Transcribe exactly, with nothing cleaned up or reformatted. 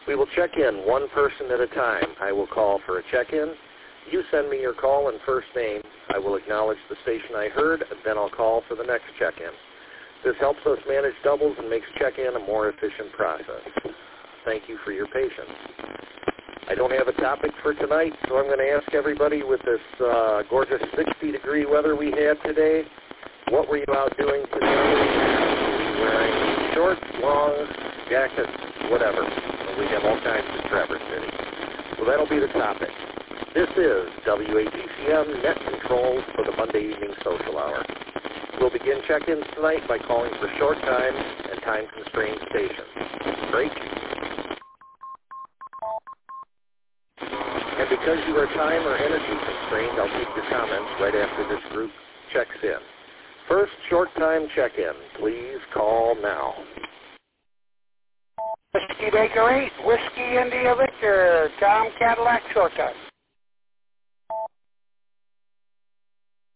We will check in one person at a time. I will call for a check-in. You send me your call and first name. I will acknowledge the station I heard, then I'll call for the next check-in. This helps us manage doubles and makes check-in a more efficient process. Thank you for your patience. I don't have a topic for tonight, so I'm going to ask everybody with this uh, gorgeous sixty degree weather we had today, what were you out doing today? Were you wearing shorts, longs, jackets, whatever? And we have all kinds in Traverse City. So that'll be the topic. This is W A T C M Net Control for the Monday Evening Social Hour. We'll begin check-ins tonight by calling for short time and time-constrained stations. Great. And because you are time or energy constrained, I'll take your comments right after this group checks in. First short time check-in. Please call now. Whiskey Baker eight, Whiskey India Victor, Tom Cadillac short time.